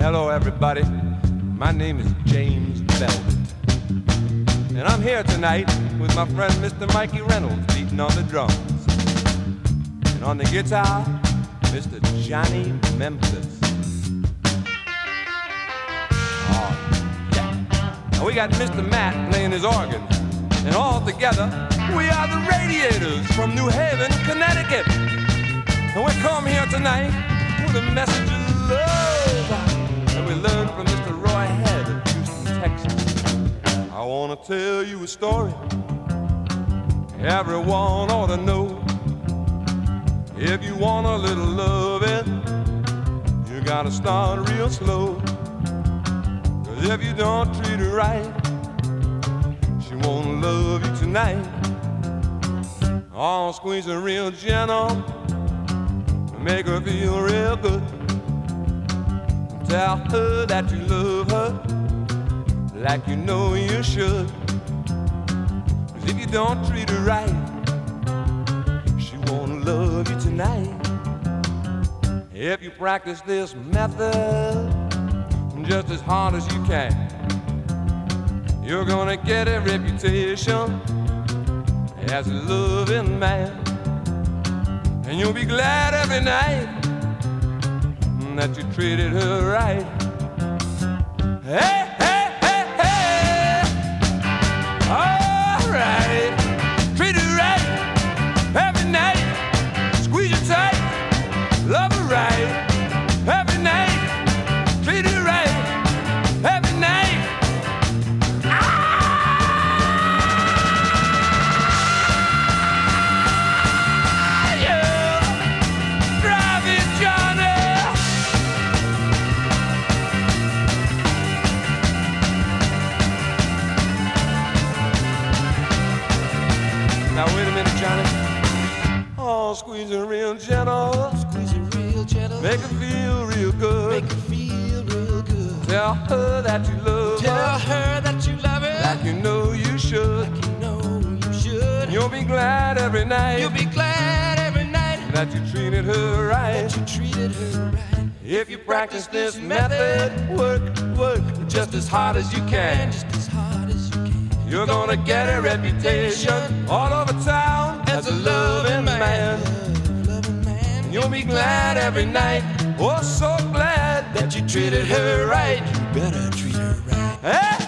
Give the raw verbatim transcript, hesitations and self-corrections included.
Hello, everybody. My name is James Velvet, and I'm here tonight with my friend Mister Mikey Reynolds beating on the drums, and on the guitar, Mister Johnny Memphis. Oh, yeah. Now we got Mister Matt playing his organ, and all together, we are the Radiators from New Haven, Connecticut. And we come here tonight with a message of love that we learned from Mister Roy Head of Houston, Texas. I want to tell you a story everyone ought to know. If you want a little loving, you gotta start real slow. Cause if you don't treat her right, she won't love you tonight. Oh, squeeze her real gentle, make her feel real good. Tell her that you love her like you know you should. Cause if you don't treat her right, she won't love you tonight. If you practice this method just as hard as you can, you're gonna get a reputation as a loving man. And you'll be glad every night that you treated her right. Hey, hey, hey, hey. All right. Treat her right every night. Squeeze her tight. Love her right every night. Treat her right every night. Now wait a minute, Johnny. Oh, squeeze her real gentle. Squeeze her real gentle. Make her feel real good. Make her feel real good. Tell her that you love Tell her. her that you love her Like you know you should. like you know you should. You'll be glad every night. You'll be glad every night that you treated her right. that you treated her right. If you practice this method, work, work just as hard as you can, just as hard as you can, you're gonna get a reputation all over town as a loving man. loving man. You'll be glad every night, oh so glad that you treated her right. You better treat her right. Hey!